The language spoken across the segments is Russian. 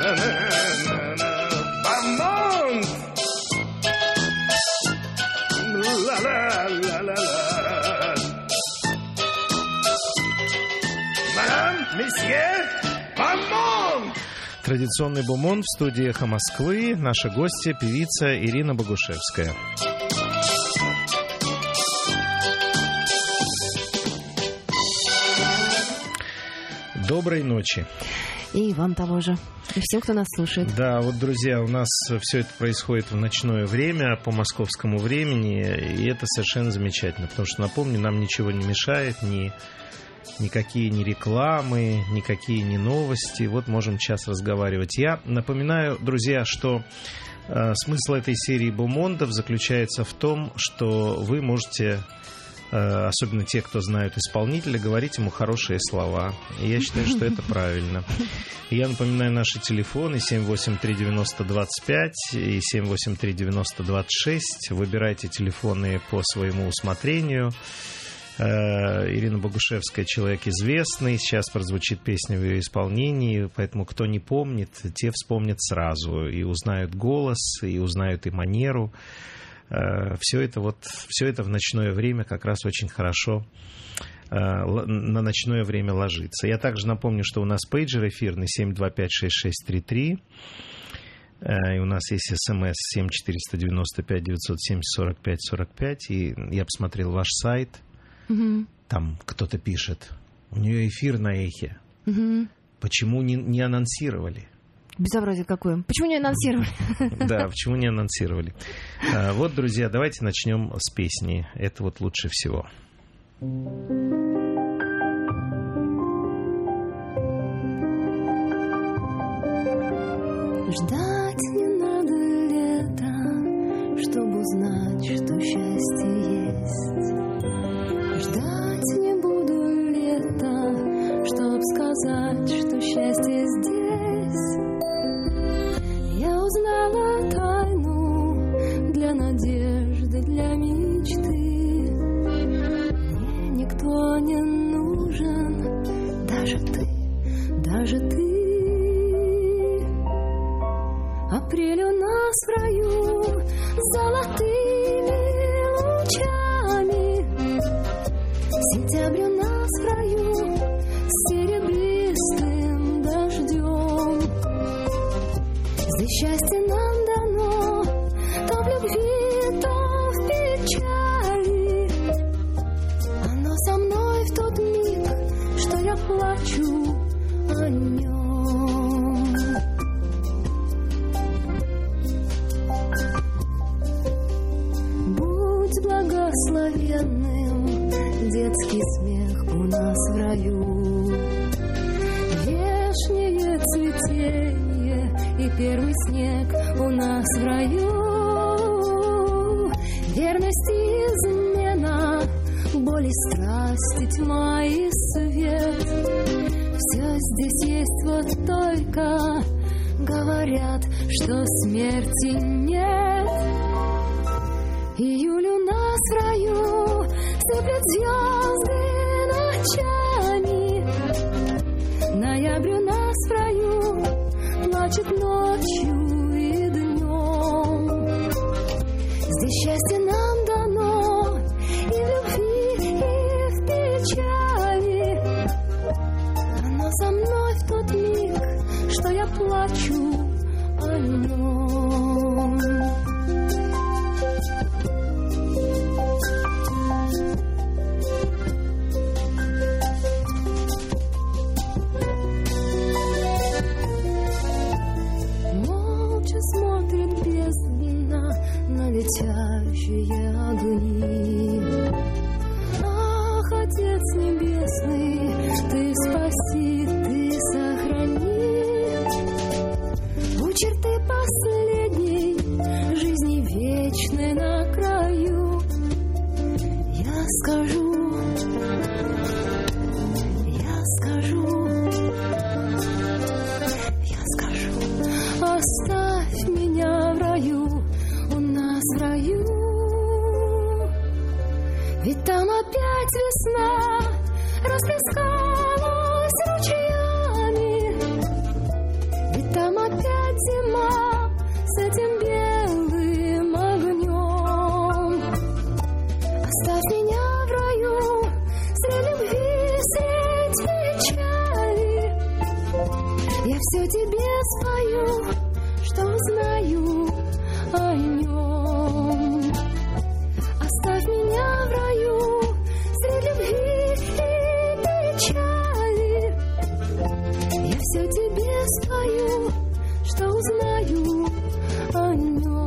Бомонд! Мадам, месье, бомонд! Традиционный бомонд в студии «Эхо Москвы». Наша гостья, певица Ирина Богушевская. Доброй ночи. И вам того же. И всем, кто нас слушает. Да, вот, друзья, у нас все это происходит в ночное время, по московскому времени, и это совершенно замечательно, потому что, напомню, нам ничего не мешает, никакие не рекламы, никакие не новости. Вот можем час разговаривать. Я напоминаю, друзья, что смысл этой серии бомондов заключается в том, что вы можете... особенно те, кто знают исполнителя, говорить ему хорошие слова. И я считаю, что это правильно. И я напоминаю наши телефоны 783-90-25 и 783-90-26. Выбирайте телефоны по своему усмотрению. Ирина Богушевская — человек известный. Сейчас прозвучит песня в ее исполнении. Поэтому кто не помнит, те вспомнят сразу. И узнают голос, и узнают и манеру. Все это в ночное время как раз очень хорошо на ночное время ложится. Я также напомню, что у нас пейджер эфирный 725-6633. И у нас есть СМС 7-495-970-45-45. И я посмотрел ваш сайт. Угу. Там кто-то пишет: у нее эфир на эхе. Угу. Почему не анонсировали? Безобразие какое. Почему не анонсировали? Да, почему не анонсировали? Вот, друзья, давайте начнем с песни. Это вот лучше всего. Ждать не надо лета, чтобы узнать, что счастье есть. Ждать не буду лета, чтоб сказать, что счастье здесь. Я узнала тайну для надежды, для мечты. Мне никто не нужен, даже ты. Апрель у нас в раю золотыми лучами. Сентябрь у нас в раю серебристым дождем. Здесь счастье нам дано, то в любви, то в печали. Оно со мной в тот миг, что я плачу о нем. Будь благословенным детский смех у нас в раю. Вешнее цветение и первый снег у нас в раю. Верность и измена, боль и страсть, и тьма и свет. Все здесь есть, вот только говорят, что смерти нет. Июль у нас в раю сыплет звезды ночами. Ноябрь у нас в раю плачет ночью и днем. Здесь счастье нам дано и в любви, и в печали. Оно со мной в тот миг, что я плачу о нем. Смотрит бездна на летящие огни. Ах, Отец Небесный, Ты спаси, Ты сохрани. У черты последней жизни вечной на краю я скажу, оставь меня в раю, у нас в раю. этим белым огнем. Оставь меня в раю, средь любви, средь печали. Я все тебе спою, что знаю о нем. Оставь меня в раю, средь любви и печали. Я все тебе спою, что узнаю о нем.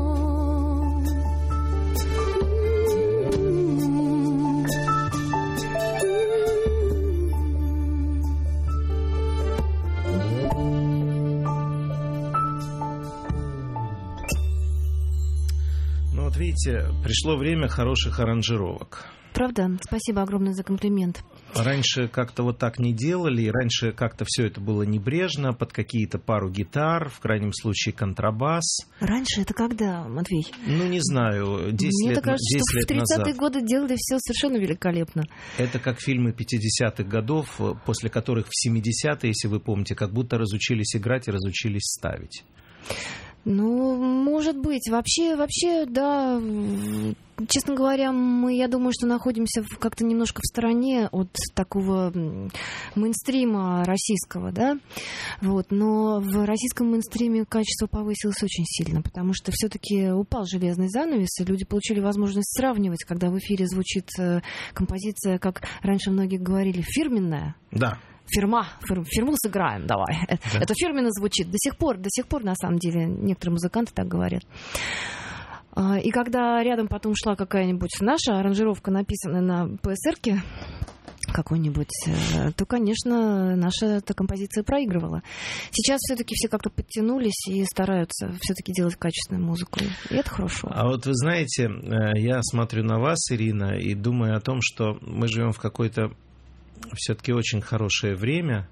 Ну вот видите, пришло время хороших аранжировок. Правда? Спасибо огромное за комплимент. Раньше как-то вот так не делали, и раньше как-то все это было небрежно, под какие-то пару гитар, в крайнем случае контрабас. Раньше это когда, Матвей? Ну, не знаю, 10 Мне лет, кажется, 10 что лет в 30-е назад. годы делали все совершенно великолепно. Это как фильмы 50-х годов, после которых в 70-е, если вы помните, как будто разучились играть и разучились ставить. Ну, может быть. Вообще, да. Честно говоря, я думаю, что находимся как-то немножко в стороне от такого мейнстрима российского, да. Вот. Но в российском мейнстриме качество повысилось очень сильно, потому что все-таки упал железный занавес, и люди получили возможность сравнивать, когда в эфире звучит композиция, как раньше многие говорили, фирменная. Да. Фирму сыграем, давай. Да. Это фирменно звучит. До сих пор, на самом деле, некоторые музыканты так говорят. И когда рядом потом шла какая-нибудь наша аранжировка, написанная на ПСР-ке какой-нибудь, то, конечно, наша эта композиция проигрывала. Сейчас все-таки все как-то подтянулись и стараются все-таки делать качественную музыку. И это хорошо. А вот вы знаете, я смотрю на вас, Ирина, и думаю о том, что мы живем в какой-то все-таки очень хорошее время,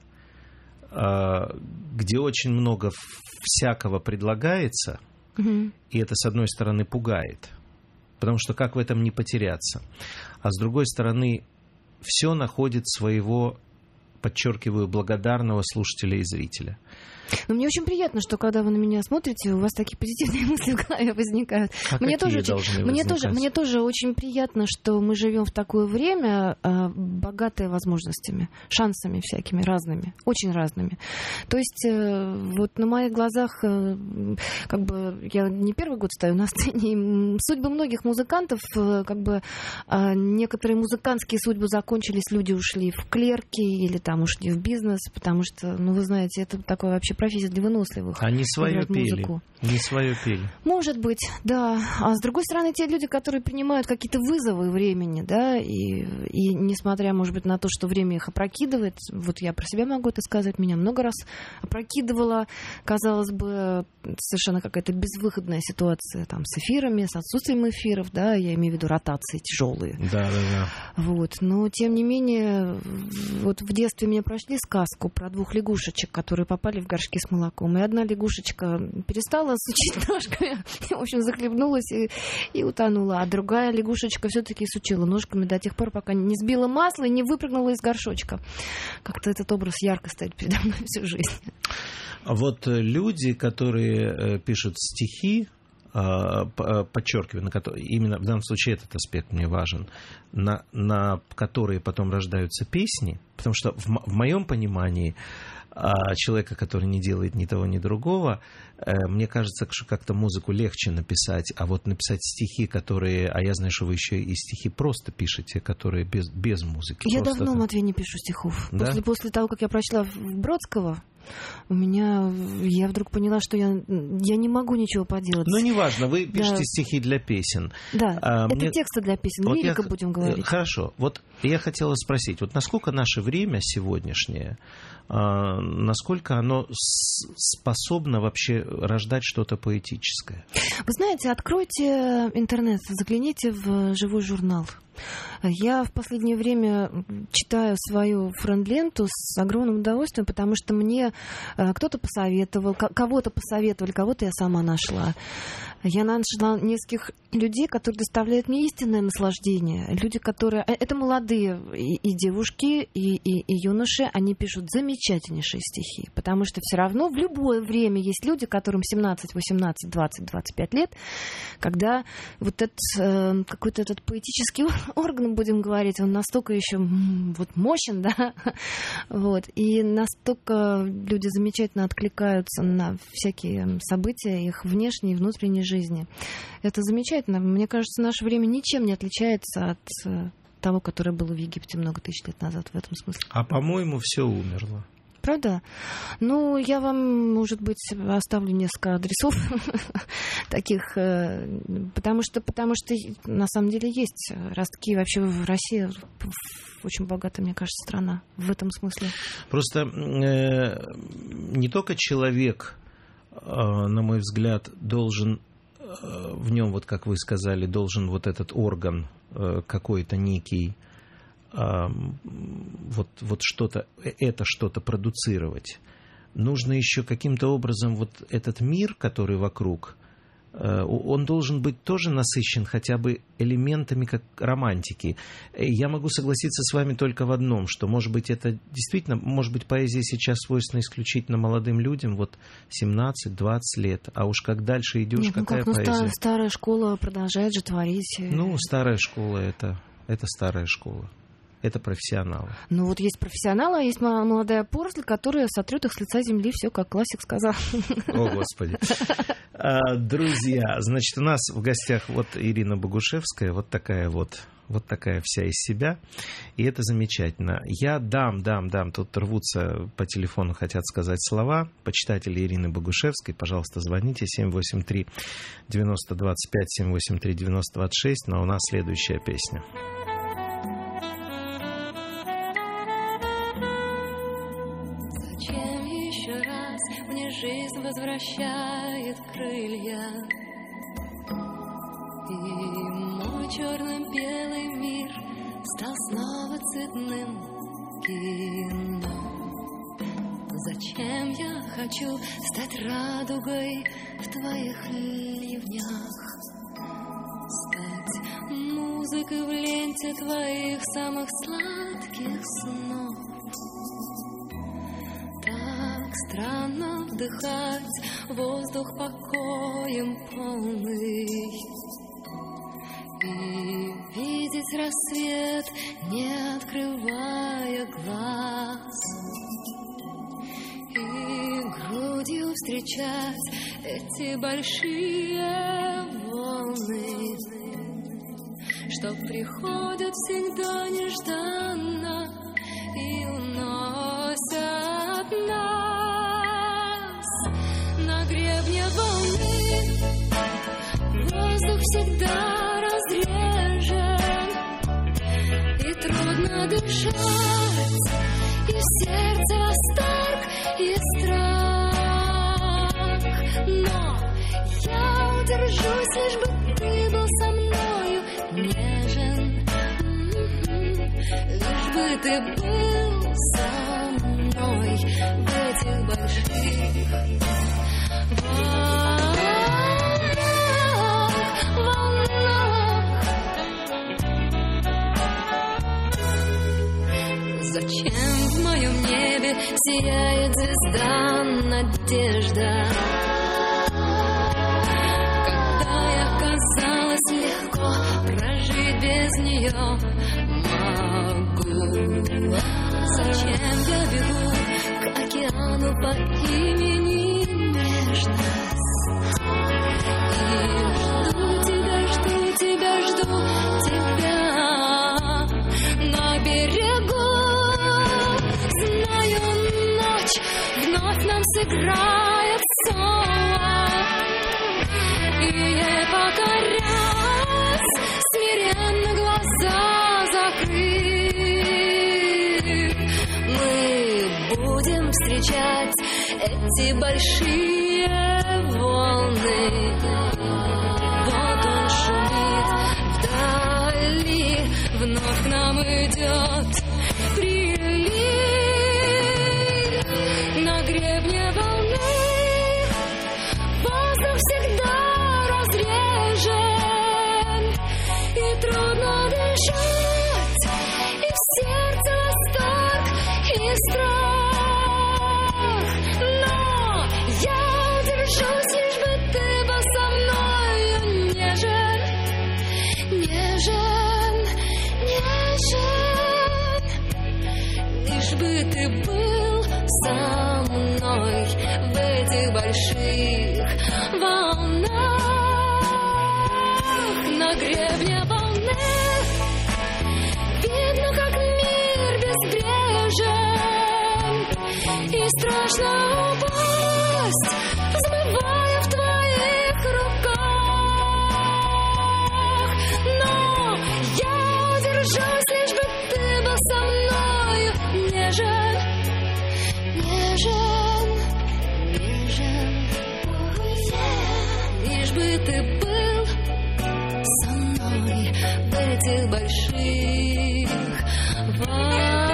где очень много всякого предлагается, и это, с одной стороны, пугает, потому что как в этом не потеряться? А с другой стороны, все находит своего, подчеркиваю, благодарного слушателя и зрителя. Но мне очень приятно, что когда вы на меня смотрите, у вас такие позитивные мысли в голове возникают. А мне какие тоже должны мне возникать? тоже очень приятно, что мы живем в такое время, богатое возможностями, шансами всякими разными, очень разными. То есть вот на моих глазах, как бы я не первый год стою на сцене, судьбы многих музыкантов, как бы некоторые музыкантские судьбы закончились, люди ушли в клерки или там ушли в бизнес, потому что, ну вы знаете, это такое вообще профессия для выносливых. Они свое пели. Музыку. Не свое пели. Может быть, да. А с другой стороны, те люди, которые принимают какие-то вызовы времени, да, и несмотря, может быть, на то, что время их опрокидывает, вот я про себя могу это сказать, меня много раз опрокидывало, казалось бы, совершенно какая-то безвыходная ситуация там с эфирами, с отсутствием эфиров, да, я имею в виду ротации тяжелые. Да. Вот. Но, тем не менее, вот в детстве мне прочли сказку про двух лягушечек, которые попали в горшки с молоком. И одна лягушечка перестала сучить ножками, в общем, захлебнулась и утонула. А другая лягушечка все-таки сучила ножками до тех пор, пока не сбила масло и не выпрыгнула из горшочка. Как-то этот образ ярко стоит передо мной всю жизнь. А вот люди, которые пишут стихи, подчеркиваю, именно в данном случае этот аспект мне важен, на которые потом рождаются песни, потому что в моем понимании человека, который не делает ни того, ни другого, мне кажется, что как-то музыку легче написать, а вот написать стихи, которые... А я знаю, что вы еще и стихи просто пишете, которые без музыки. Я просто давно, Матвей, не пишу стихов. Да? После того, как я прочла Бродского, я вдруг поняла, что я не могу ничего поделать. Ну, неважно, вы пишете стихи для песен. Да, это тексты для песен, вот лирика будем говорить. Хорошо, вот я хотела спросить, вот насколько наше время сегодняшнее, насколько оно способно вообще рождать что-то поэтическое? Вы знаете, откройте интернет, загляните в живой журнал. Я в последнее время читаю свою френд-ленту с огромным удовольствием, потому что мне кто-то посоветовал, кого-то посоветовали, кого-то я сама нашла. Я нашла нескольких людей, которые доставляют мне истинное наслаждение. Люди, которые... Это молодые и девушки, и юноши. Они пишут замечательнейшие стихи. Потому что все равно в любое время есть люди, которым 17, 18, 20, 25 лет, когда вот этот какой-то этот поэтический орган, будем говорить, он настолько еще вот мощен, да, вот, и настолько люди замечательно откликаются на всякие события их внешней и внутренней жизни. Это замечательно. Мне кажется, наше время ничем не отличается от того, которое было в Египте много тысяч лет назад в этом смысле. А, по-моему, все умерло. Правда? Ну, я вам, может быть, оставлю несколько адресов таких, потому что на самом деле есть ростки. Вообще в России очень богатая, мне кажется, страна в этом смысле. Просто не только человек, на мой взгляд, должен в нем, вот как вы сказали, должен вот этот орган какой-то некий, вот что-то, это что-то продуцировать. Нужно еще каким-то образом вот этот мир, который вокруг, он должен быть тоже насыщен хотя бы элементами как романтики. Я могу согласиться с вами только в одном, что, может быть, это действительно, может быть, поэзия сейчас свойственна исключительно молодым людям, вот 17-20 лет, а уж как дальше идешь, нет, какая ну как, поэзия? Старая школа продолжает же творить. Ну, старая школа это старая школа. Это профессионалы. Ну вот есть профессионалы, а есть молодая поросль, которая сотрет их с лица земли, все как классик сказал. О, Господи. Друзья, значит, у нас в гостях вот Ирина Богушевская, вот такая вся из себя, и это замечательно. Я дам, тут рвутся по телефону, хотят сказать слова. Почитатели Ирины Богушевской, пожалуйста, звоните 783-9025, 783-9026, но у нас следующая песня. Жизнь возвращает крылья, и мой черно-белый мир стал снова цветным кино. Зачем я хочу стать радугой в твоих ливнях, стать музыкой в ленте твоих самых сладких снов? Странно вдыхать воздух покоем полный и видеть рассвет, не открывая глаз, и грудью встречать эти большие волны, что приходят всегда нежданно и уносят нас. На гребне волны воздух всегда разрежен, и трудно дышать, и в сердце восторг и страх. Но я удержусь, лишь бы ты был со мною нежен, лишь бы ты был со мной в этих больших зачем в моем небе сияет звезда надежда, когда я казалось легко прожить без нее могу. Зачем я бегу к океану по имени нежность и жду тебя на берегу. Знаю, ночь вновь нам сыграет соло, и я покорясь, смиренно глаза закрыв, мы будем встречать эти большие волны. Вот он шумит вдали, вновь к нам идет прилив. На гребне волны воздух всегда разрежен, бы ты был со мной в этих больших волнах, на гребне волны. Видно, как мир безбрежен, и страшно упасть, взмывая в твоих руках. Но я удержусь, лишь бы ты был со мною нежен, нежен, нежен. Лишь бы ты был со мной в этих больших волнах.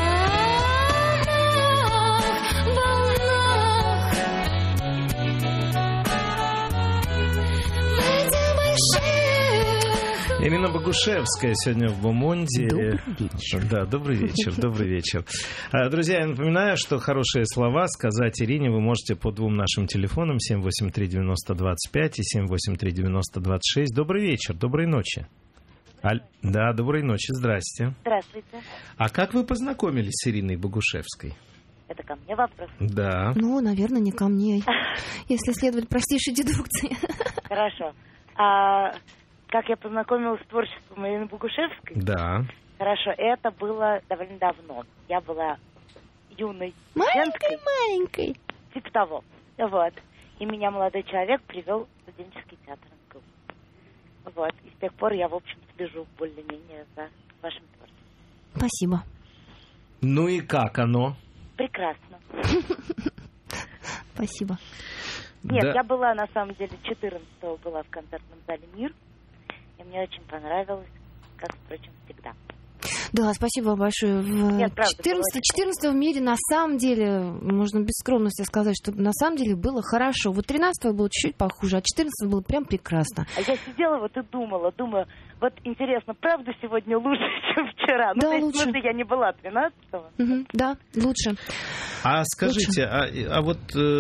Ирина Богушевская сегодня в Бомонде. Добрый вечер. Да, добрый вечер, добрый вечер. Друзья, я напоминаю, что хорошие слова сказать Ирине вы можете по двум нашим телефонам 783-90-25 и 783-90-26. Добрый вечер, доброй ночи. Да, доброй ночи, здрасте. Здравствуйте. А как вы познакомились с Ириной Богушевской? Это ко мне вопрос? Да. Ну, наверное, не ко мне, если следовать простейшей дедукции. Хорошо. Как я познакомилась с творчеством Ирины Богушевской? Да. Хорошо, это было довольно давно. Я была юной студенткой. Маленькой. Типа того. Вот. И меня молодой человек привел в студенческий театр МГУ. Вот. И с тех пор я, в общем, слежу более-менее за вашим творчеством. Спасибо. Ну и как оно? Прекрасно. Спасибо. Нет, Да. я была, на самом деле, 14-го была в концертном зале «Мир». И мне очень понравилось, как, впрочем, всегда. Да, спасибо вам большое. Нет, правда, 14 в мире на самом деле, можно без скромности сказать, что на самом деле было хорошо. Вот 13 было чуть-чуть похуже, а 14 было прям прекрасно. А я сидела вот и думаю, вот интересно, правда сегодня лучше, чем вчера? Да, то есть, лучше. в смысле, я не была 13-го. Да, лучше. А скажите, а вот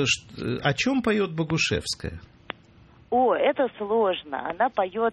о чем поет Богушевская? О, это сложно. Она поет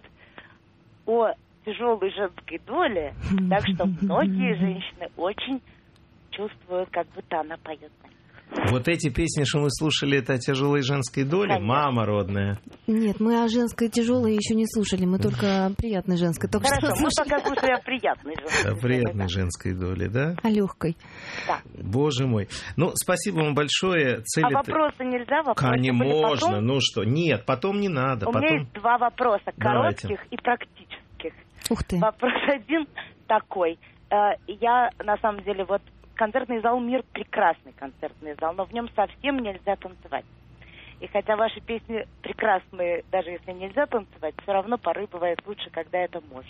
о тяжелой женской доле, так что многие женщины очень чувствуют, как будто она поет на них. Вот эти песни, что мы слушали, это о тяжелой женской доле? Конечно. Мама родная. Нет, мы о женской тяжелой еще не слушали, мы только о приятной женской. Только Хорошо, что мы слушали. пока слушали о приятной женской О доле, приятной да. женской доле, да? О легкой. Да. Боже мой. Ну, спасибо вам большое. А вопросы нельзя? Вопросы Не были можно. потом? Ну что? Нет, потом не надо. У меня есть два вопроса, Давайте. коротких и практических. Ух ты. Вопрос один такой. Я, на самом деле, вот концертный зал «Мир» прекрасный концертный зал, но в нем совсем нельзя танцевать. И хотя ваши песни прекрасные, даже если нельзя танцевать, все равно порой бывает лучше, когда это можно.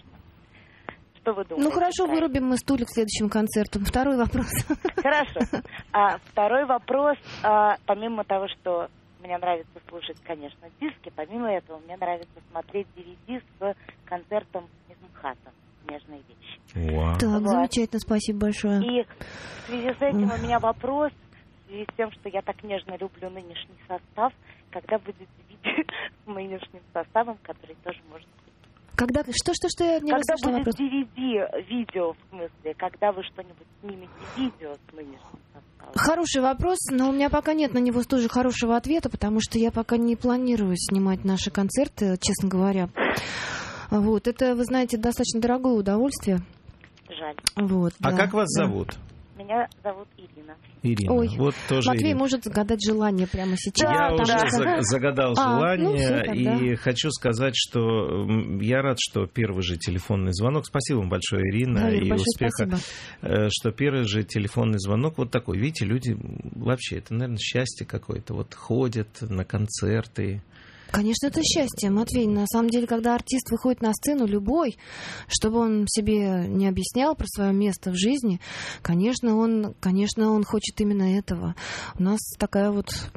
Что вы думаете? Ну хорошо, про это? вырубим мы стулья к следующему концерту. Второй вопрос. Хорошо. Второй вопрос. Помимо того, что мне нравится слушать, конечно, диски, помимо этого мне нравится смотреть DVD с концертом Мизмхата «Нежные вещи». Вау. Так, Вот. замечательно, спасибо большое. И в связи с этим у меня вопрос, в связи с тем, что я так нежно люблю нынешний состав, когда будет DVD с нынешним составом, который тоже может быть. Когда, что я не Когда расслышала будет вопрос. DVD, видео, в смысле, когда вы что-нибудь снимете видео с нынешним составом? Хороший вопрос, но у меня пока нет на него тоже хорошего ответа, потому что я пока не планирую снимать наши концерты, честно говоря. Вот, это, вы знаете, достаточно дорогое удовольствие. Жаль. Вот, А да, как вас да. зовут? Меня зовут Ирина. Ирина. Ой, вот тоже Матвей Ирина. может загадать желание прямо сейчас. Я Да, уже да. загадал А, желание, ну всё тогда. и хочу сказать, что я рад, что первый же телефонный звонок, спасибо вам большое, Ирина, Да, Ира, и большое успеха, спасибо. что первый же телефонный звонок вот такой, видите, люди вообще, это, наверное, счастье какое-то, вот ходят на концерты. Конечно, это счастье, Матвей. На самом деле, когда артист выходит на сцену, любой, чтобы он себе не объяснял про свое место в жизни, конечно, он хочет именно этого. У нас такая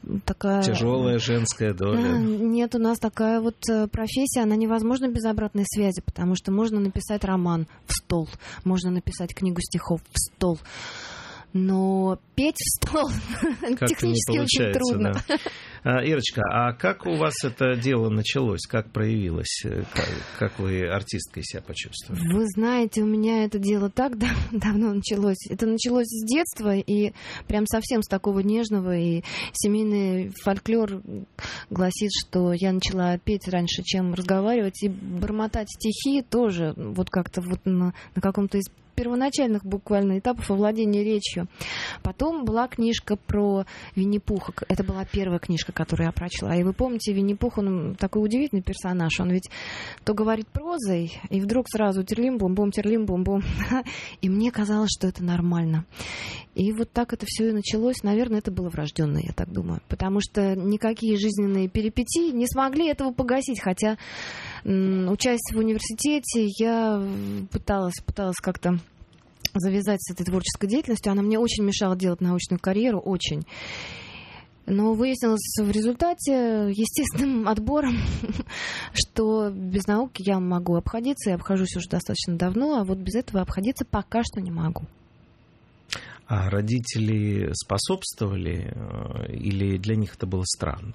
Тяжелая женская доля. Нет, у нас такая вот профессия, она невозможна без обратной связи, потому что можно написать роман в стол, можно написать книгу стихов в стол. Но петь стало технически очень трудно. Да. Ирочка, а как у вас это дело началось? Как проявилось? Как вы артисткой себя почувствовали? Вы знаете, у меня это дело так давно началось. Это началось с детства, и прям совсем с такого нежного. И семейный фольклор гласит, что я начала петь раньше, чем разговаривать, и бормотать стихи тоже вот как-то вот на каком-то из первоначальных буквально этапов овладения речью. Потом была книжка про Винни-Пуха. Это была первая книжка, которую я прочла. И вы помните, Винни-Пух, он такой удивительный персонаж. Он ведь то говорит прозой, и вдруг сразу терлим-бум-бум, терлим-бум-бум. И мне казалось, что это нормально. И вот так это все и началось. Наверное, это было врожденное, я так думаю. Потому что никакие жизненные перипетии не смогли этого погасить. Хотя, учась в университете, я пыталась как-то завязать с этой творческой деятельностью. Она мне очень мешала делать научную карьеру, очень. Но выяснилось в результате естественным отбором, что без науки я могу обходиться, и обхожусь уже достаточно давно, а вот без этого обходиться пока что не могу. А родители способствовали или для них это было странно?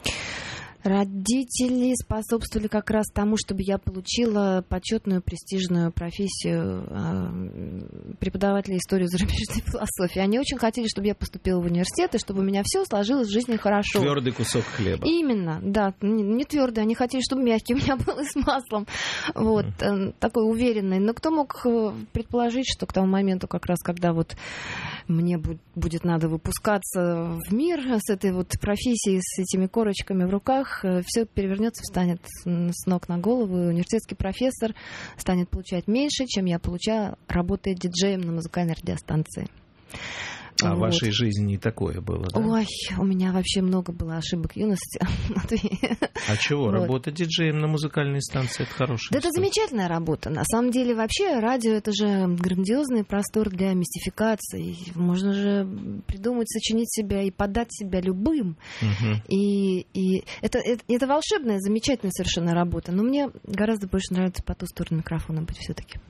Родители способствовали как раз тому, чтобы я получила почетную, престижную профессию преподавателя истории зарубежной философии. Они очень хотели, чтобы я поступила в университет, и чтобы у меня все сложилось в жизни хорошо. Твердый кусок хлеба. Именно, да, не твердый. Они хотели, чтобы мягкий у меня был и с маслом. Вот, такой уверенный. Но кто мог предположить, что к тому моменту, как раз когда вот мне будет надо выпускаться в мир с этой вот профессией, с этими корочками в руках, все перевернется, встанет с ног на голову, и университетский профессор станет получать меньше, чем я получаю, работая диджеем на музыкальной радиостанции. А в вашей жизни не такое было, да? Ой, у меня вообще много было ошибок юности. А чего? Вот. Работа диджеем на музыкальной станции — это хорошая Да, это замечательная работа. На самом деле, вообще, радио — это же грандиозный простор для мистификации. Можно же придумать, сочинить себя и подать себя любым. И это волшебная, замечательная совершенно работа. Но мне гораздо больше нравится по ту сторону микрофона быть все-таки.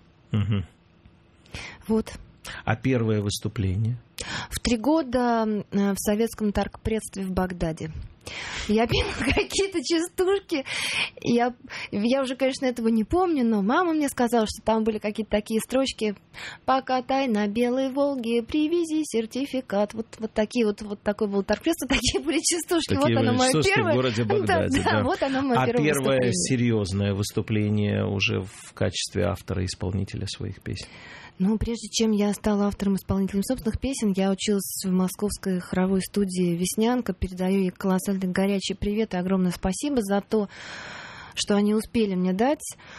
Вот. А первое выступление? В 3 года в советском торгпредстве в Багдаде. Я пела какие-то частушки. Я уже, конечно, этого не помню, но мама мне сказала, что там были какие-то такие строчки: «Покатай на белой Волге, привези сертификат». Вот такие вот такой был торгпредство, такие были частушки. Такие вот оно мое первое. В городе Багдаде, да. Вот оно мое первое выступление. выступление. Серьезное выступление уже в качестве автора и исполнителя своих песен? Ну, прежде чем я стала автором-исполнителем собственных песен, я училась в московской хоровой студии «Веснянка». Передаю ей колоссальный горячий привет и огромное спасибо за то, что они успели мне дать.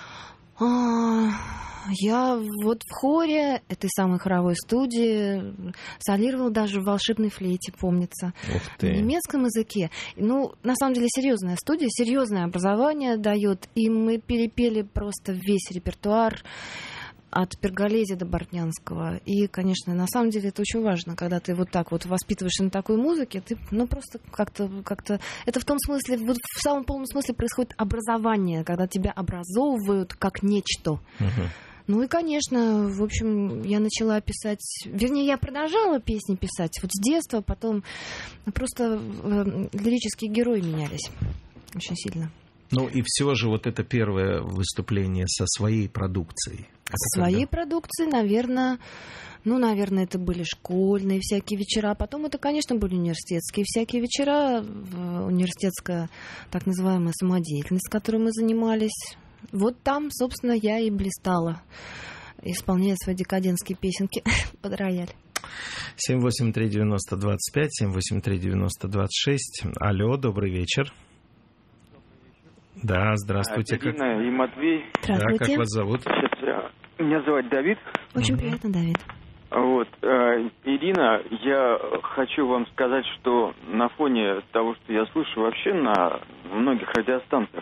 Я вот в хоре этой самой хоровой студии солировала даже в волшебной флейте, помнится. Ух ты. На немецком языке. Ну, на самом деле, серьезная студия, серьезное образование дает. И мы перепели просто весь репертуар от Перголези до Бортнянского. И, конечно, на самом деле это очень важно, когда ты вот так вот воспитываешься на такой музыке, ты, просто как-то... Это в том смысле, вот в самом полном смысле происходит образование, когда тебя образовывают как нечто. Ну и, конечно, в общем, я начала писать... Вернее, я продолжала песни писать вот с детства, потом просто лирические герои менялись очень сильно. Ну и все же вот это первое выступление со своей продукцией. Со своей продукцией, наверное, это были школьные всякие вечера. Потом это, конечно, были университетские всякие вечера, университетская так называемая самодеятельность, которой мы занимались. Вот там, собственно, я и блистала, исполняя свои декадентские песенки под рояль. 783-90-25, 783-90-26. Алло, добрый вечер. Да, здравствуйте. Ирина и Матвей. Здравствуйте. Да, как вас зовут? Меня зовут Давид. Очень приятно, Давид. Вот, Ирина, я хочу вам сказать, что на фоне того, что я слышу вообще на многих радиостанциях,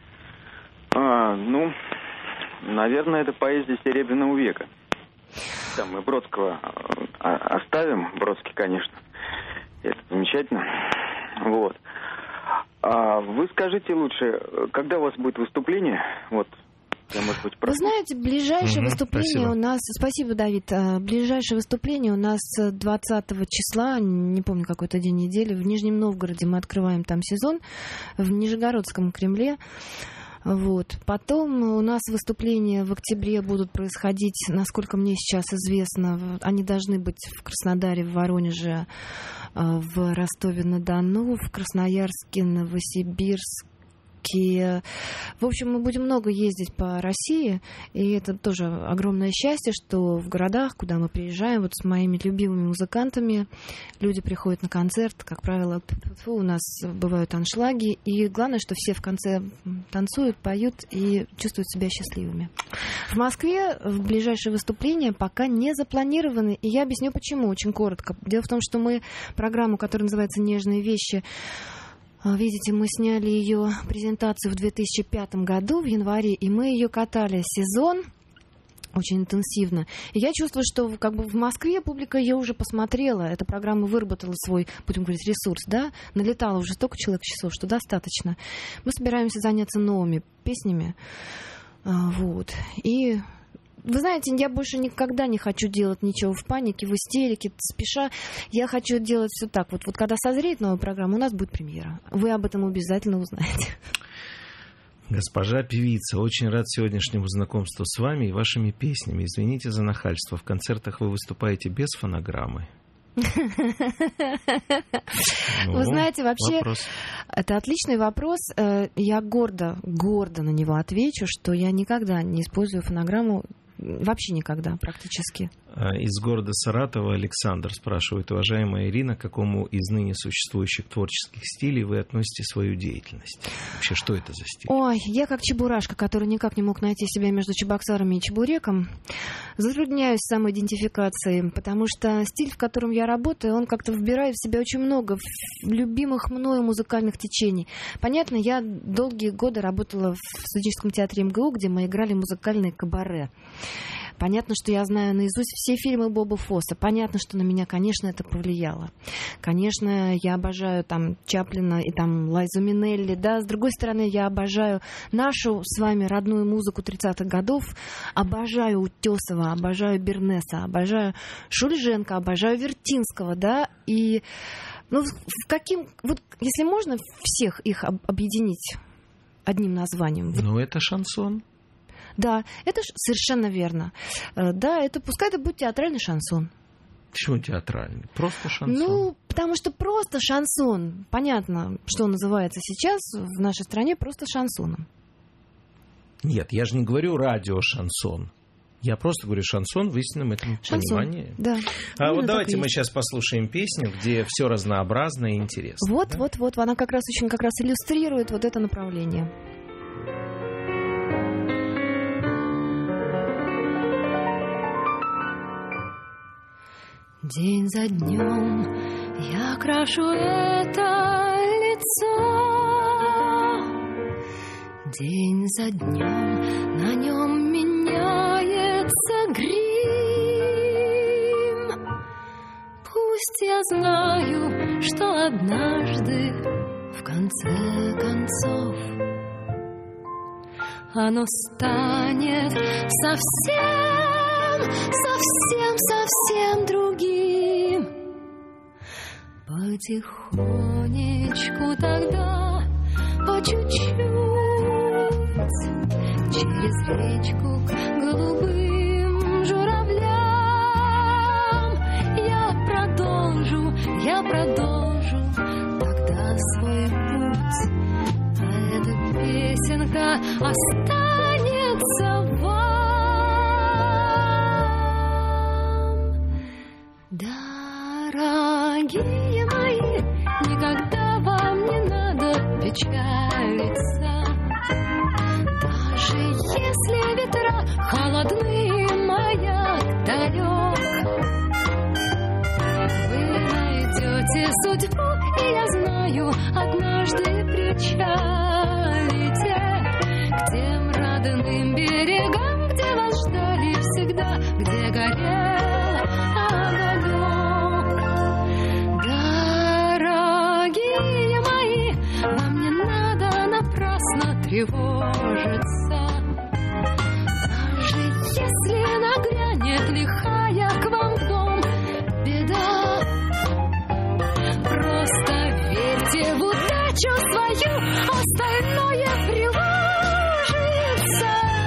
наверное, это поэзия Серебряного века. Там мы Бродского оставим, Бродский, конечно, это замечательно. Вот. А вы скажите лучше, когда у вас будет выступление? Вот. я, может быть, Вы знаете, ближайшее выступление спасибо. у нас... Спасибо, Давид. Ближайшее выступление у нас 20 числа, не помню, какой-то день недели, в Нижнем Новгороде. Мы открываем там сезон, в Нижегородском Кремле. Вот. Потом у нас выступления в октябре будут происходить, насколько мне сейчас известно, они должны быть в Краснодаре, в Воронеже, в Ростове-на-Дону, в Красноярске, Новосибирске. В общем, мы будем много ездить по России, и это тоже огромное счастье, что в городах, куда мы приезжаем, вот с моими любимыми музыкантами, люди приходят на концерт, как правило, у нас бывают аншлаги, и главное, что все в конце танцуют, поют и чувствуют себя счастливыми. В Москве в ближайшие выступления пока не запланированы, и я объясню почему, очень коротко. Дело в том, что мы программу, которая называется «Нежные вещи», видите, мы сняли ее презентацию в 2005 году, в январе, и мы ее катали сезон очень интенсивно. И я чувствую, что как бы в Москве публика ее уже посмотрела, эта программа выработала свой, будем говорить, ресурс, да, налетало уже столько человек часов, что достаточно. Мы собираемся заняться новыми песнями, вот, и... Вы знаете, я больше никогда не хочу делать ничего в панике, в истерике, спеша. Я хочу делать все так. Вот когда созреет новая программа, у нас будет премьера. Вы об этом обязательно узнаете. Госпожа певица, очень рад сегодняшнему знакомству с вами и вашими песнями. Извините за нахальство. В концертах вы выступаете без фонограммы? Вы знаете, вообще, это отличный вопрос. Я гордо на него отвечу, что я никогда не использую фонограмму. Вообще никогда, практически. Из города Саратова Александр спрашивает: уважаемая Ирина, к какому из ныне существующих творческих стилей вы относите свою деятельность? Вообще, что это за стиль? Ой, я как чебурашка, который никак не мог найти себя между Чебоксарами и Чебуреком, затрудняюсь с самоидентификацией, потому что стиль, в котором я работаю, он как-то вбирает в себя очень много любимых мною музыкальных течений. Понятно, я долгие годы работала в студенческом театре МГУ, где мы играли музыкальное кабаре. Понятно, что я знаю наизусть все фильмы Боба Фосса. Понятно, что на меня, конечно, это повлияло. Конечно, я обожаю там Чаплина и там Лайзу Минелли, да. С другой стороны, я обожаю нашу с вами родную музыку 30-х годов. Обожаю Утесова, обожаю Бернеса, обожаю Шульженко, обожаю Вертинского, да. И, вот если можно всех их объединить одним названием. Ну, это шансон. Да, это совершенно верно. Да, пускай это будет театральный шансон. Почему театральный? Просто шансон? Ну, потому что просто шансон. Понятно, что называется сейчас в нашей стране просто шансоном. Нет, я же не говорю радиошансон. Я просто говорю шансон в истинном этом понимании. Да. Вот давайте мы сейчас послушаем песню, где все разнообразно и интересно. Вот. Она как раз иллюстрирует вот это направление. День за днем я крашу это лицо. День за днем на нем меняется грим. Пусть я знаю, что однажды, в конце концов, оно станет совсем другим. Потихонечку тогда, по чуть-чуть, через речку к голубым журавлям я продолжу тогда свой путь, а эта песенка останется вам. Дорогие мои, никогда вам не надо печалиться. Даже если ветра холодны, маяк далек, вы найдете судьбу, и я знаю, однажды причалите к тем родным берегам, где вас ждали всегда, где горел огонек. Дорогие мои, вам не надо напрасно тревожиться. Нет лихая к вам в дом беда. Просто верьте в удачу свою, остальное приложится.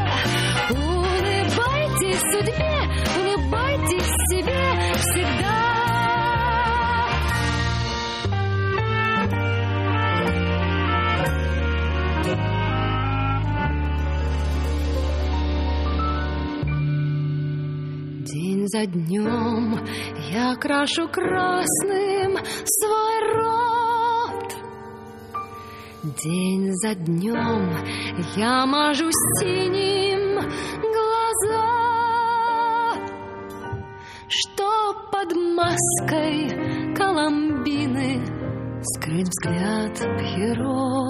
Улыбайтесь судьбе, улыбайтесь себе всегда. День за днем я крашу красным свой рот. День за днем я мажу синим глаза, что под маской Коломбины скрыть взгляд Пьеро,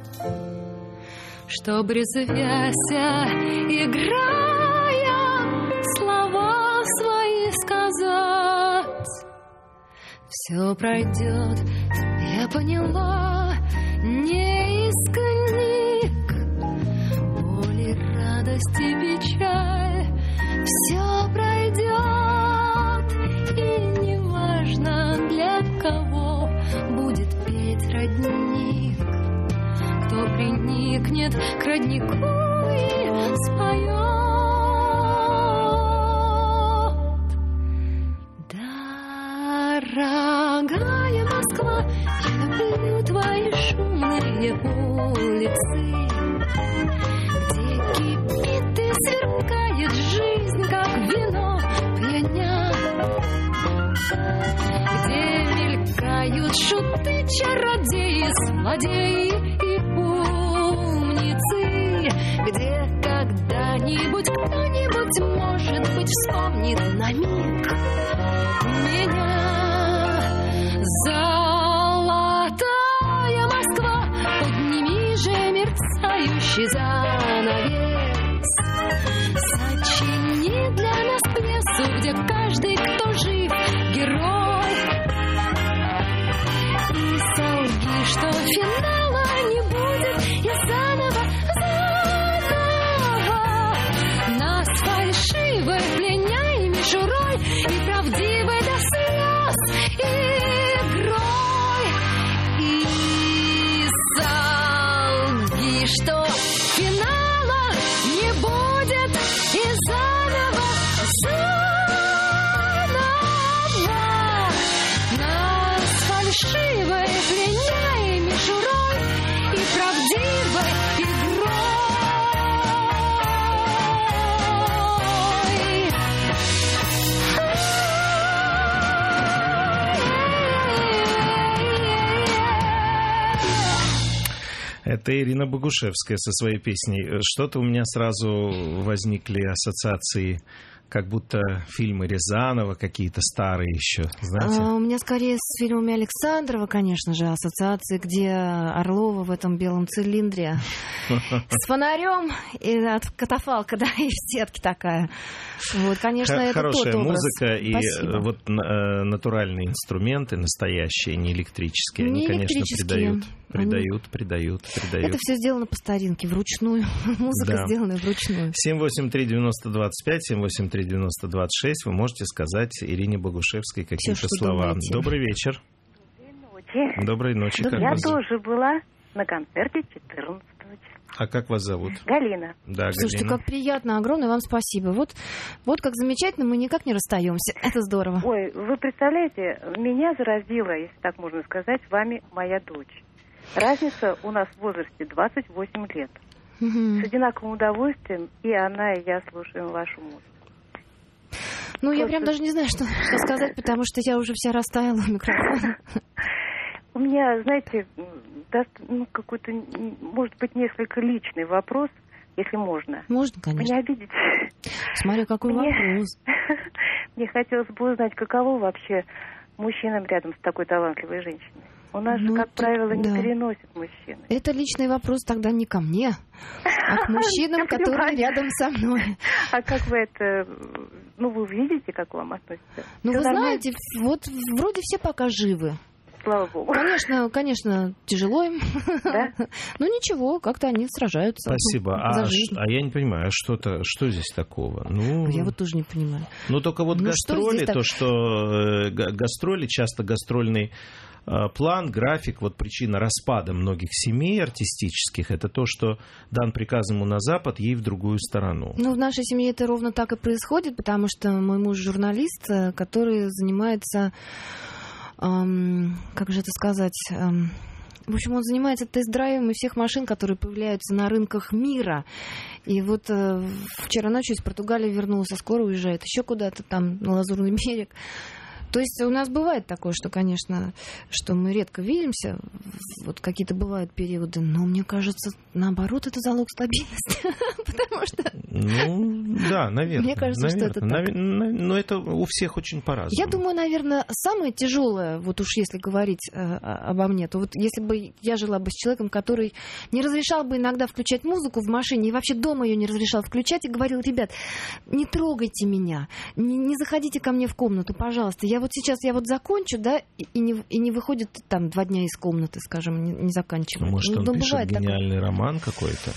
чтоб резвяся, играя, слова свои сказать. Все пройдет, я поняла, не из книг, боли, радость и печаль. Все пройдет, и неважно, для кого будет петь родник. Кто приникнет к роднику и споет. Дорогая Москва, я люблю твои шумные улицы, где кипит и сверкает жизнь, как вино пьяня, где мелькают шуты, чародеи, злодеи и умницы, где когда-нибудь кто-нибудь, может быть, вспомнит на миг меня. Золотая Москва, подними же мерцающий занавес, сочини для нас пьесу, где каждый, кто жив, герой. И солги, что финала не будет, и заново нас фальшивой пленяй мишурой и правдивой до слез игрой. И солги, что финала не будет, и заново нас фальшивой пленяй мишурой и правдивой игрой. Это Ирина Богушевская со своей песней. Что-то у меня сразу возникли ассоциации, как будто фильмы Рязанова какие-то старые еще, знаете? У меня скорее с фильмами Александрова, конечно же, ассоциации, где Орлова в этом белом цилиндре с фонарем и от катафалка, да, и в сетке такая. Вот, конечно, это хорошая тот образ. Музыка. Спасибо. И вот натуральные инструменты, настоящие, не электрические, Не они, конечно, электрические. придают. Это все сделано по старинке, вручную. Музыка Да. сделана вручную. 783-90-25, 783-90-26. Вы можете сказать Ирине Богушевской какие-то Всё, что слова. думаете. Добрый вечер. Доброй ночи. Как Я вас зовут? тоже была на концерте 14 числа. А как вас зовут? Галина. Да, Слушайте, Галина. как приятно, огромное вам спасибо. Вот как замечательно, мы никак не расстаемся. Это здорово. Ой, вы представляете, меня заразила, если так можно сказать, вами моя дочь. Разница у нас в возрасте 28 лет. Мгм. С одинаковым удовольствием и она, и я слушаем вашу музыку. Ну, я Просто- прям даже не знаю, что сказать, потому что я уже вся растаяла в микрофон. У меня, знаете, какой-то, может быть, несколько личный вопрос, если можно. Можно, Вы конечно. не обидитесь? Смотря какой Мне- вопрос. Мне хотелось бы узнать, каково вообще мужчинам рядом с такой талантливой женщиной. У нас же, Ну, как это- правило, не да. переносят мужчины. Это личный вопрос тогда не ко мне, а к мужчинам, Я которые понимаю. рядом со мной. А как вы это... Ну, вы видите, как к вам относятся? Ну, Всё вы нормально? знаете, вот вроде все пока живы. слава богу. Конечно, тяжело им. Да? Ну ничего, как-то они сражаются. Спасибо. За жизнь. А я не понимаю, что здесь такого? Я вот тоже не понимаю. Ну, только вот гастроли, что гастроли, часто гастрольный план, график, вот причина распада многих семей артистических, это то, что дан приказ ему на Запад, ей в другую сторону. Ну, в нашей семье это ровно так и происходит, потому что мой муж журналист, который занимается, как же это сказать... В общем, он занимается тест-драйвом всех машин, которые появляются на рынках мира. И вот вчера ночью из Португалии вернулся, скоро уезжает еще куда-то там, на Лазурный берег. То есть у нас бывает такое, что, конечно, что мы редко видимся, вот какие-то бывают периоды, но мне кажется, наоборот, это залог стабильности, потому что... Ну, да, наверное. Мне кажется, что это так. Но это у всех очень по-разному. Я думаю, наверное, самое тяжелое, вот уж если говорить обо мне, то вот если бы я жила бы с человеком, который не разрешал бы иногда включать музыку в машине и вообще дома ее не разрешал включать, и говорил: ребят, не трогайте меня, не заходите ко мне в комнату, пожалуйста, я вот сейчас закончу, да, и не выходит там 2 дня из комнаты, скажем, не заканчивает. Может, он пишет гениальный роман какой-то?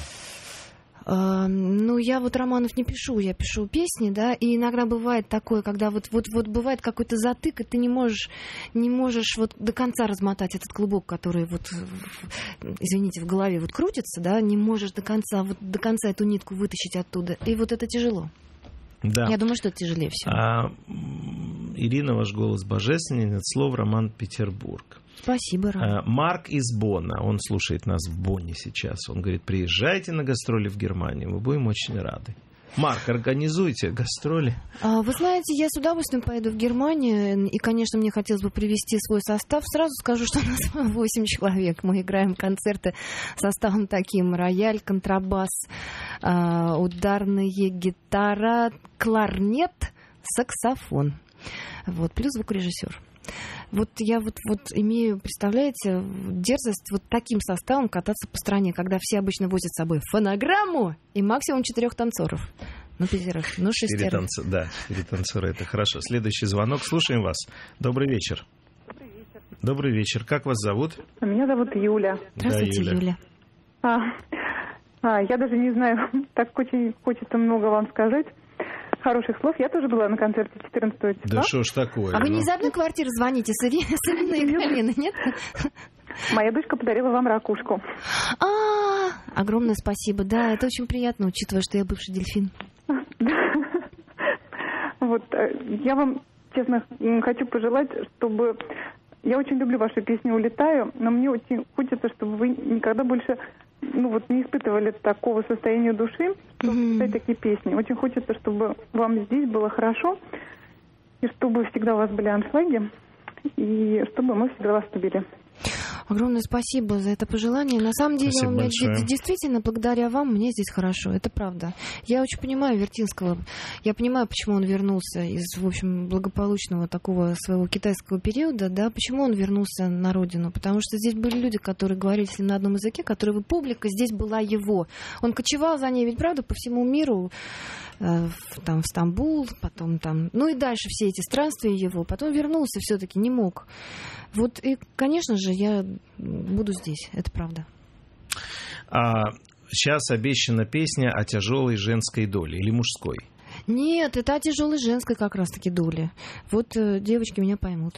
Ну, я вот романов не пишу, я пишу песни, да, и иногда бывает такое, когда вот бывает какой-то затык, и ты не можешь вот до конца размотать этот клубок, который вот, извините, в голове вот крутится, да, не можешь до конца эту нитку вытащить оттуда, и вот это тяжело. Да. Я думаю, что это тяжелее всего. Ирина, ваш голос божественный, нет слов, роман «Петербург». Спасибо, Роман. Марк из Бонна, он слушает нас в Бонне сейчас. Он говорит: приезжайте на гастроли в Германию, мы будем очень рады. Марк, организуйте гастроли. Вы знаете, я с удовольствием поеду в Германию, и, конечно, мне хотелось бы привести свой состав. Сразу скажу, что у нас 8 человек. Мы играем концерты составом таким: рояль, контрабас, ударная гитара, кларнет, саксофон. Вот, плюс звукорежиссер. Вот я вот имею, представляете, дерзость вот таким составом кататься по стране, когда все обычно возят с собой фонограмму и максимум 4 танцоров. Ну, 5, ну 6. 4 танцора, это хорошо. Следующий звонок, слушаем вас. Добрый вечер. Добрый вечер. Как вас зовут? Меня зовут Юля. Здравствуйте, да, Юля. Я даже не знаю, так очень хочется много вам сказать. Хороших слов. Я тоже была на концерте 14 числа. Да что ж такое? А вы не из одной квартиры звоните с Ириной и Галиной, нет? Моя дочка подарила вам ракушку. Огромное спасибо. Да, это очень приятно, учитывая, что я бывший дельфин. Вот, я вам, честно, хочу пожелать, чтобы... Я очень люблю вашу песню «Улетаю», но мне очень хочется, чтобы вы никогда больше... не испытывали такого состояния души, чтобы писать такие песни. Очень хочется, чтобы вам здесь было хорошо, и чтобы всегда у вас были аншлаги, и чтобы мы всегда вас любили. Огромное спасибо за это пожелание. На самом деле, спасибо большое. Действительно, благодаря вам мне здесь хорошо. Это правда. Я очень понимаю Вертинского. Я понимаю, почему он вернулся из, в общем, благополучного такого своего китайского периода, да, почему он вернулся на родину. Потому что здесь были люди, которые говорили с ним на одном языке, публика здесь была его. Он кочевал за ней, ведь правда, по всему миру, в Стамбул, потом там, и дальше все эти странствия его. Потом вернулся все-таки, не мог. Вот, и, конечно же, я буду здесь, это правда. Сейчас обещана песня о тяжелой женской доле или мужской? Нет, это о тяжелой женской как раз-таки доле. Вот девочки меня поймут.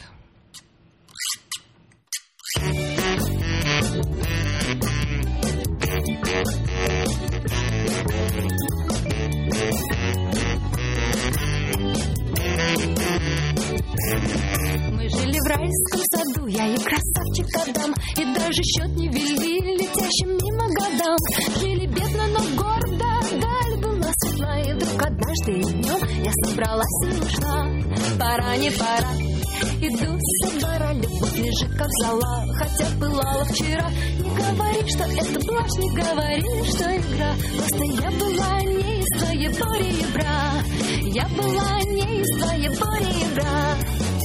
Мы жили в райском саду, я и красавчик Адам, и даже счет не вели летящим мимо годам. Жили бедно, но гордо, даль была светла, и вдруг однажды днем я собралась и ушла. Пора, не пора, иду со двора, любовь лежит как зола, хотя пылала вчера. Не говори, что это блажь, не говори, что игра, просто я была не из твоего ребра. Я была не из твоего ребра.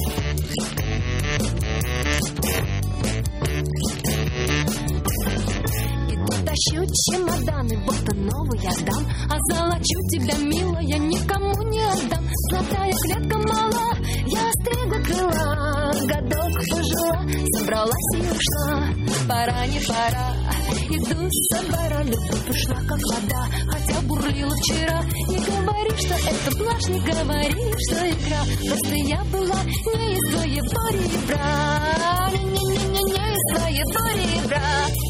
Тащу чемоданы, вот новый я дам, а золочу тебя, милая, никому не отдам. Золотая клетка мала, я стригла крыла, годок пожила, собралась и ушла. Пора, не пора, иду со двора, любовь ушла, как вода, хотя бурлила вчера. Не говори, что это блажь, не говори, что игра, просто я была не из твоего ребра. Не из твоего ребра.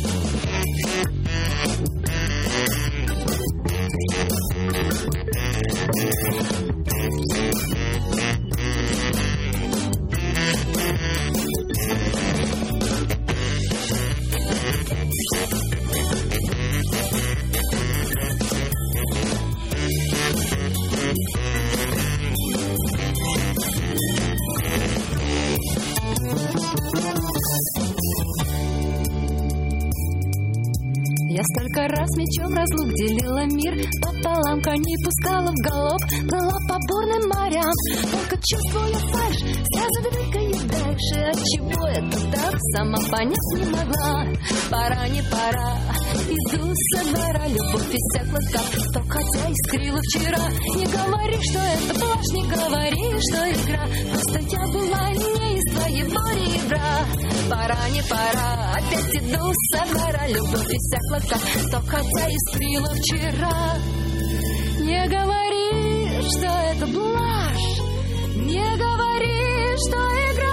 Я столько раз мечом разлук делила мир пополам, коней пускала в галоп, плыла по бурным морям. Только чувствую фальшь, сразу двигаюсь дальше. Отчего это так, сама понять не могла. Пора, не пора, иду со двора, любовь иссякла, как песок, хотя искрила вчера. Не говори, что это блажь, не говори, что игра, просто я была не из твоего ребра. Пора, не пора, опять иду со двора, любовь иссякла, как песок, хотя искрила вчера. Не говори, что это блажь, не говори, что игра.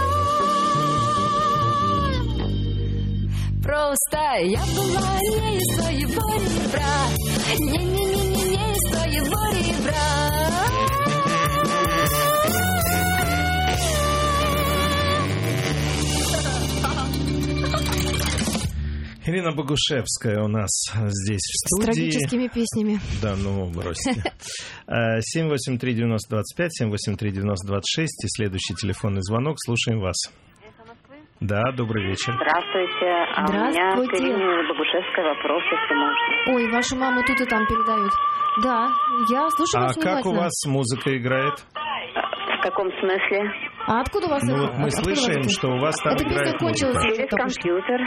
Просто я была не из твоего ребра, не из твоего ребра. Ирина Богушевская у нас здесь в С студии. трагическими песнями. Да, ну, бросьте. 783-90-25, 783-90-26 и следующий телефонный звонок. Слушаем вас. Да, добрый вечер. Здравствуйте. А у меня к Ирине Богушевской вопрос, если можно. Ой, вашу маму тут и там передают. Да, я слушаю вас внимательно. А как у вас музыка играет? В каком смысле? А откуда у вас... Ну вот мы слышим, что у вас там эта играет песня музыка. Через компьютер.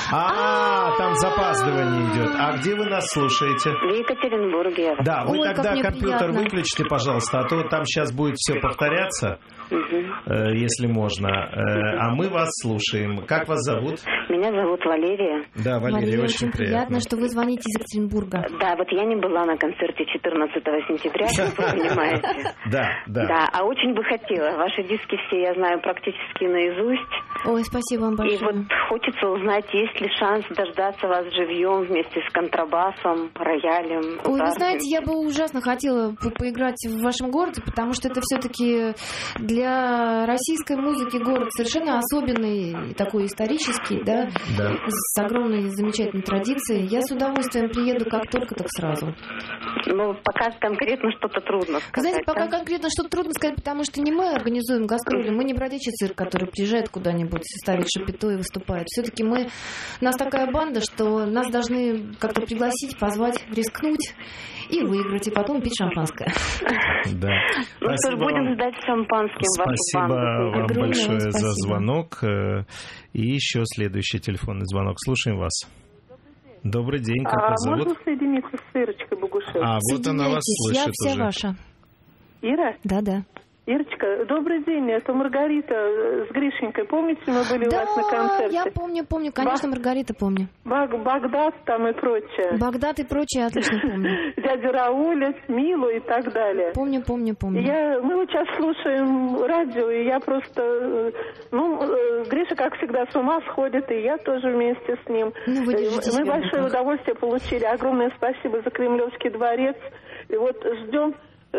Там запаздывание идет. А где вы нас слушаете? В Екатеринбурге. Да, вы Ой, тогда как мне компьютер приятно. выключите, пожалуйста, а то там сейчас будет все повторяться, если можно. А мы вас слушаем. Как вас зовут? Меня зовут Валерия. Да, Валерия, очень приятно. что вы звоните из Екатеринбурга. Да, вот я не была на концерте 14 сентября, как вы понимаете. Да. Да, а очень бы хотела. Ваши диски все я знаю практически наизусть. Ой, спасибо вам большое. И вот хочется узнать, есть ли шанс дождаться вас живьем вместе с контрабасом, роялем. Ой, вы знаете, я бы ужасно хотела поиграть в вашем городе, потому что это все-таки для российской музыки город совершенно особенный, такой исторический, да, с огромной замечательной традицией. Я с удовольствием приеду как только, так сразу. Ну, пока конкретно что-то трудно сказать. Вы знаете, пока да? конкретно что-то трудно сказать, потому что не мы организуем гастроли, мы не бродячий цирк, который приезжает куда-нибудь, ставит шапито и выступает. Все-таки у нас такая банда, что нас должны как-то пригласить, позвать, рискнуть и выиграть, и потом пить шампанское. Да. Ну что ж, будем ждать шампанским вашу банду. Спасибо вам Огромное большое спасибо. за звонок. И еще следующий телефонный звонок. Слушаем вас. Добрый день, как вас зовут? Можно соединиться с Ирочкой Богушевской? Вот она вас Соединяйтесь, я слышит вся уже. ваша. Ира? Да. Ирочка, добрый день, это Маргарита с Гришенькой. Помните, мы были у вас на концерте? Я помню, конечно, Маргарита помню. Багдад там и прочее. Багдад и прочее отлично помню. Дядя Рауля, Милу и так далее. Помню. Мы вот сейчас слушаем радио, и я просто... Гриша, как всегда, с ума сходит, и я тоже вместе с ним. Ну, вы держите себя Мы в большое руках. удовольствие получили. Огромное спасибо за Кремлевский дворец. И вот ждем,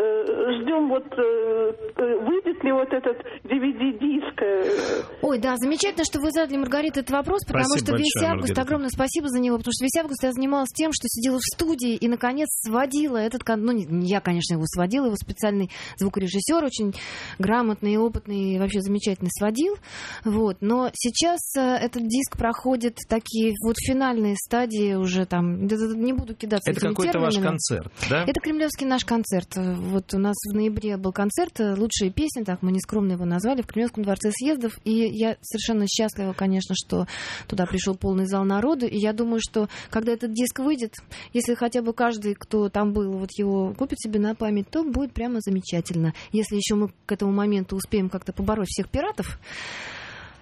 выйдет ли вот этот DVD-диск. Ой, да, замечательно, что вы задали, Маргарита, этот вопрос, потому Спасибо что весь большое, август, Маргарита. огромное спасибо за него, потому что весь август я занималась тем, что сидела в студии и, наконец, сводила этот... не я, конечно, его сводила, его специальный звукорежиссер, очень грамотный и опытный, вообще замечательный сводил. Вот. Но сейчас этот диск проходит такие вот финальные стадии уже там... Не буду кидаться Это этими какой-то ваш терминами. концерт, да? Это кремлевский наш концерт. Вот у нас в ноябре был концерт «Лучшие песни», так мы нескромно его назвали, в Кремлевском дворце съездов. И я совершенно счастлива, конечно, что туда пришел полный зал народу. И я думаю, что когда этот диск выйдет, если хотя бы каждый, кто там был, вот его купит себе на память, то будет прямо замечательно. Если еще мы к этому моменту успеем как-то побороть всех пиратов,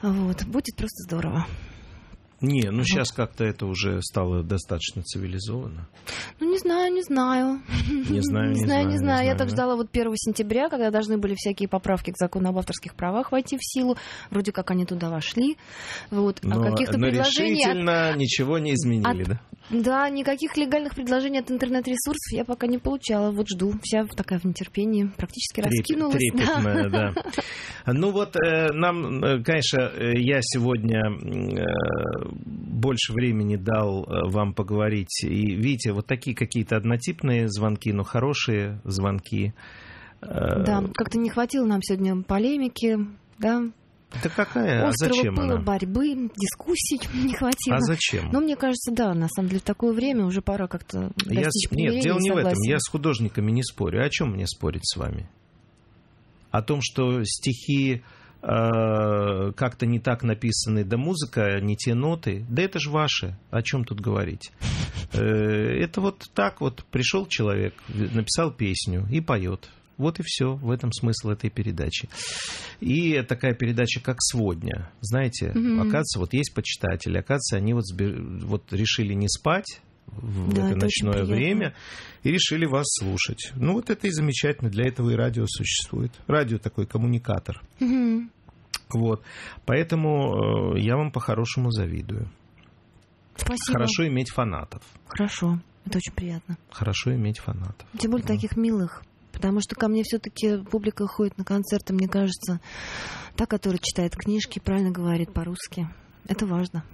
Вот, будет просто здорово. Не, ну сейчас как-то это уже стало достаточно цивилизованно. Ну, не знаю. Не знаю. Я так ждала вот 1 сентября, когда должны были всякие поправки к закону об авторских правах войти в силу. Вроде как они туда вошли. Вот. Но решительно ничего не изменили, да? Да, никаких легальных предложений от интернет-ресурсов я пока не получала. Вот жду. Вся такая в нетерпении. Практически раскинулась. Трепетная, да. Ну вот, нам, конечно, я сегодня больше времени дал вам поговорить. И видите, вот такие какие-то однотипные звонки, но хорошие звонки. Да, как-то не хватило нам сегодня полемики, да. Да какая? Острого зачем пыла, она? Борьбы, дискуссий не хватило. А зачем? Ну, мне кажется, да, на самом деле в такое время уже пора как-то достичь примирения. Нет, дело не в согласия. этом. Я с художниками не спорю. О чем мне спорить с вами? О том, что стихи как-то не так написаны, да музыка не те ноты. Да это же ваше. О чем тут говорить? Это вот так вот пришел человек, написал песню и поет. Вот и все. В этом смысл этой передачи. И такая передача, как «Сводня». Знаете, оказывается, вот есть почитатели. Оказывается, они вот решили не спать в это ночное время и решили вас слушать. Ну, вот это и замечательно. Для этого и радио существует. Радио такой коммуникатор. Вот. Поэтому я вам по-хорошему завидую. Спасибо. Хорошо иметь фанатов. Хорошо. Это очень приятно. Хорошо иметь фанатов. Тем более таких милых. Потому что ко мне все-таки публика ходит на концерты, мне кажется, та, которая читает книжки, правильно говорит по-русски. Это важно.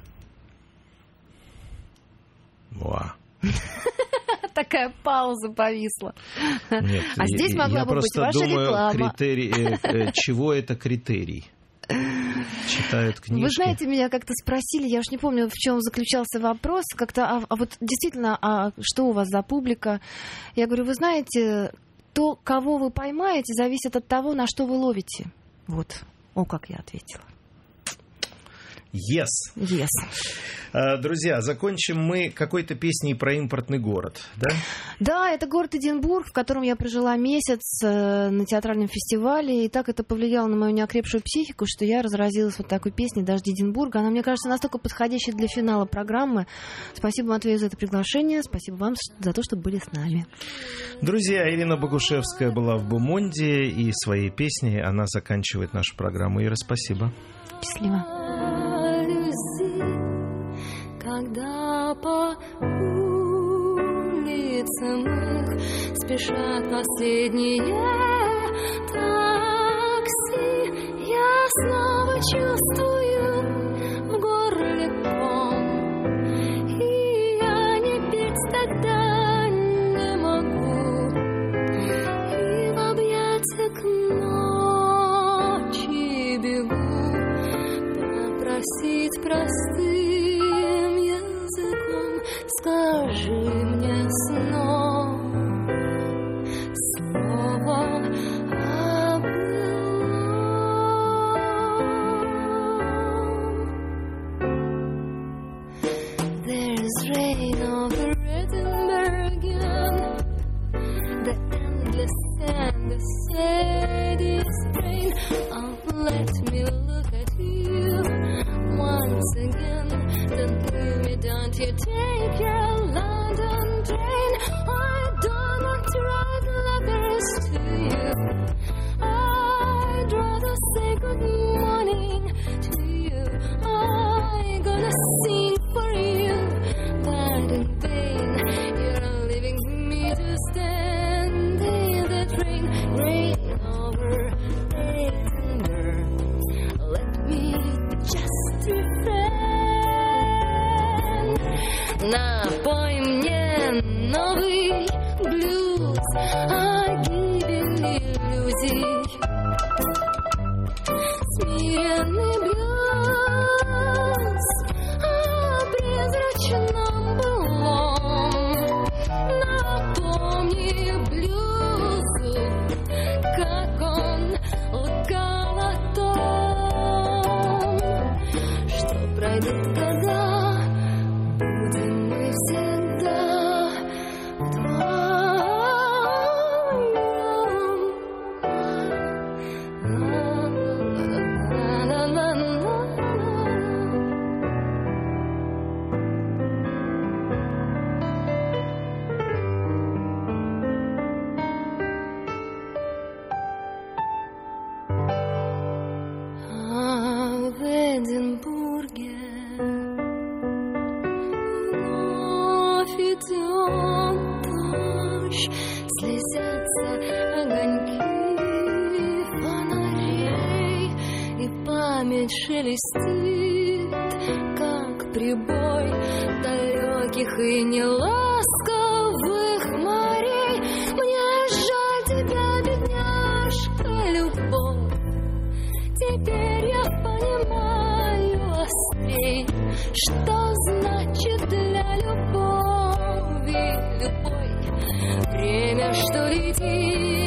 Вау. Такая пауза повисла. Нет, а здесь могла бы быть ваша реклама. Чего это критерий? Читают книжки. Вы знаете, меня как-то спросили, я уж не помню, в чем заключался вопрос, как-то, а вот действительно, что у вас за публика? Я говорю, вы знаете, то, кого вы поймаете, зависит от того, на что вы ловите. Вот, как я ответила. Yes. Друзья, закончим мы какой-то песней про импортный город, да? Да, это город Эдинбург, в котором я прожила месяц на театральном фестивале, и так это повлияло на мою неокрепшую психику, что я разразилась вот такой песней «Дожди Эдинбурга». Она, мне кажется, настолько подходящая для финала программы. Спасибо, Матвею, за это приглашение. Спасибо вам за то, что были с нами. Друзья, Ирина Богушевская была в Бумонде, и своей песней она заканчивает нашу программу. Ира, спасибо. Счастливо. Когда по улицам их спешат последние такси, я снова чувствую в горле ком, и я не петь тогда не могу, и в объятия к ночи бегу, попросить простым языком, скажи мне снова слово о былом. There's rain over Edinburgh, the endless and the steady strain of let me look at you once again. Don't leave me, don't you take your London train. I don't want to write letters to you. I'd rather say good morning to you. I'm gonna sing for you, but in vain. You're leaving me to stand in the train, rain over Edinburgh. Let me just refrain. Напой мне новый блюз о гибели иллюзий. Смиренный блюз о призрачном былом. Напомни блюзу, как он лгал о том, что пройдут года, будем мы всегда вдвоем. ведь шелестит, как прибой далеких и неласковых морей. Мне жаль тебя, бедняжка, любовь. Теперь я понимаю острей, что значит для любви любовь. Время, что летит